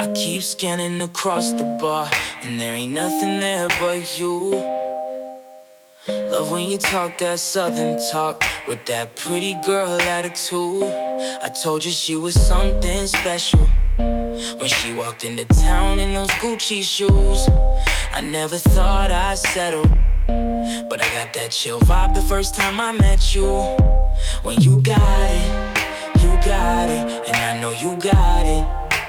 I keep scanning across the bar, and there ain't nothing there but you. Love when you talk that southern talk with that pretty girl attitude. I told you she was something special when she walked into town in those Gucci shoes. I never thought I'd settle, but I got that chill vibe the first time I met you. When you got it, and I know you got it.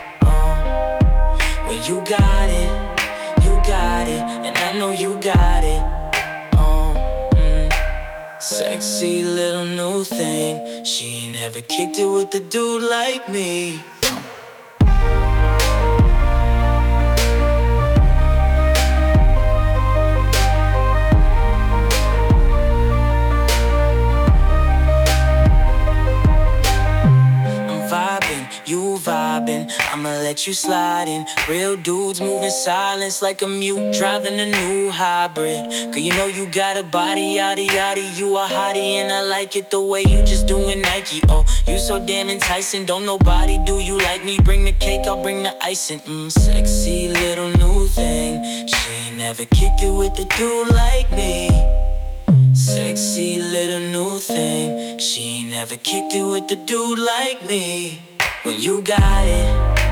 When you got it, and I know you got it. Sexy little new thing. She ain't never kicked it with a dude like me. You vibing, I'ma let you slide in. Real dudes moving silence like a mute, driving a new hybrid. Cause you know you got a body, yaddy yaddy. You a hottie and I like it the way you just doing Nike. Oh, you so damn enticing, don't nobody do you like me. Bring the cake, I'll bring the icing. Sexy little new thing. She ain't never kicked it with a dude like me. Sexy little new thing. She ain't never kicked it with a dude like me. When you got it,